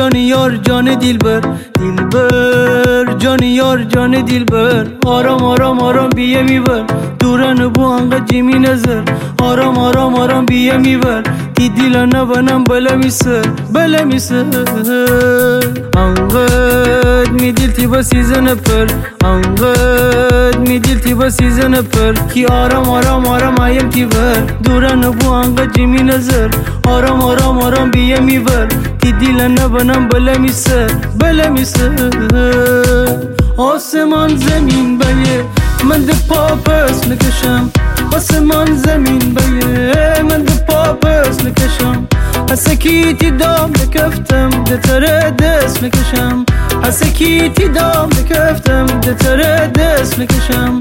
جان یار جان دلبر دلبر، جان یار جان دلبر. آرام آرام آرام بیه میبر دورن بو انقدر جیمی نظر. آرام آرام آرام بیه میبر تی دیل نبنم بله میسر بله میسر. انقدر میدیل تی با سیزن پر، انقدر میدیل تی با سیزن پر. کی آرام آرام آرام آیم تی بر دورن بو انقدر جیمی نظر. آرام آرام آرام بیه میبر تی دیل نبنم بله میسر بله میسر. آسمان زمین بیه من ده پاپس نکشم، آسمان زمین بیه من ده پاپس نکشم. حسکیتی دام نکفتم ده تره دست نکشم، حسکیتی دام نکفتم ده تره دست نکشم.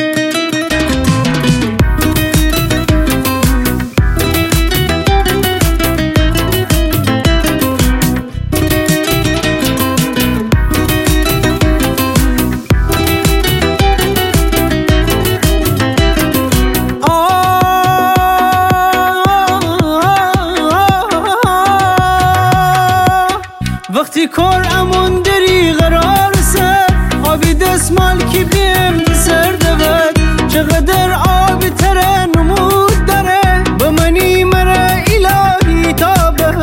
وقتی کار امون داری قرار سر آبی دستمال کی بیم سر دود. چقدر آبی تره نمود داره به منی مره الهی تابد.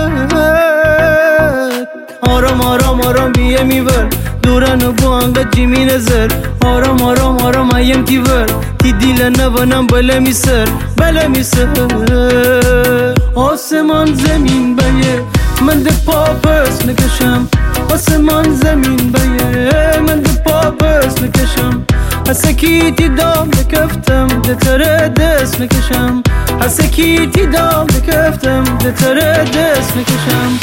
آرام آرام آرام بیه میبر دورن بو انقدر جیمی نظر. آرام آرام آرام ایم تی بر تی دیل نبنم بله میسر بله میسر. آسمان زمین بیه من ده پاپس نکشم، آسمان زمین بیه من ده پاپس نکشم. حسکیتی دام نکفتم ده تره دست نکشم، حسکیتی دام نکفتم ده تره دست نکشم.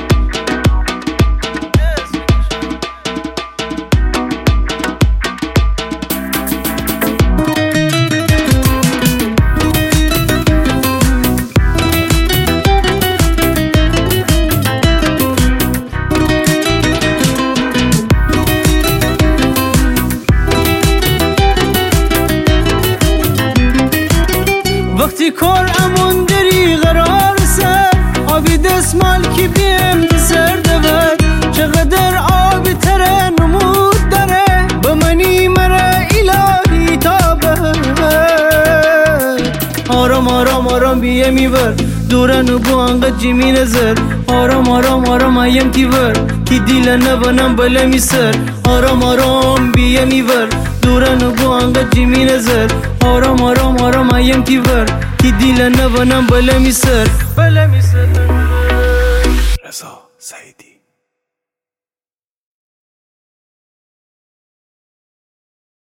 وقتی کار امون داری قرار سر آبی دستمال کی بیم سر دود. چقدر آبی تره نمود داره به منی مره الهی تابد. آرام آرام آرام بیه میبر دورن بو انقدر جیمی نظر. آرام آرام آرام ایم تی بر تی دیل نبنم بله میسر. آرام آرام بیه میبر دورن بو انقدر جیمی نظر. آرام آرام آرام ایم تی بر تی دیل نبنم بله میسر بله میسر. رضا سعیدی.